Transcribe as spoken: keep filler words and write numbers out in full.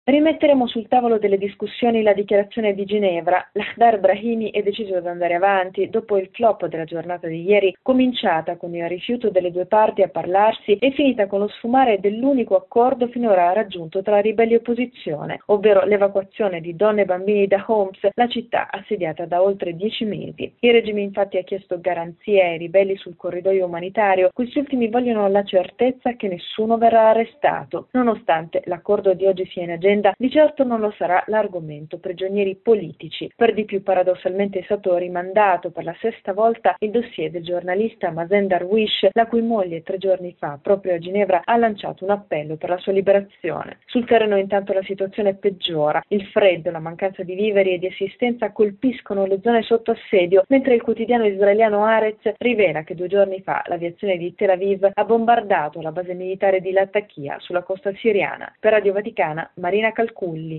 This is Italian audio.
Rimetteremo sul tavolo delle discussioni la dichiarazione di Ginevra. Lakhdar Brahimi è deciso ad andare avanti dopo il flop della giornata di ieri, cominciata con il rifiuto delle due parti a parlarsi e finita con lo sfumare dell'unico accordo finora raggiunto tra ribelli e opposizione, ovvero l'evacuazione di donne e bambini da Homs, la città assediata da oltre dieci mesi. Il regime infatti ha chiesto garanzie ai ribelli sul corridoio umanitario. Questi ultimi vogliono la certezza che nessuno verrà arrestato. Nonostante l'accordo di oggi sia in agenda, di certo non lo sarà l'argomento prigionieri politici. Per di più, paradossalmente, è stato rimandato per la sesta volta il dossier del giornalista Mazen Darwish, la cui moglie tre giorni fa, proprio a Ginevra, ha lanciato un appello per la sua liberazione. Sul terreno intanto la situazione peggiora. Il freddo, la mancanza di viveri e di assistenza colpiscono le zone sotto assedio, mentre il quotidiano israeliano Haaretz rivela che due giorni fa l'aviazione di Tel Aviv ha bombardato la base militare di Latakia sulla costa siriana. Per Radio Vaticana, Marina Calculli.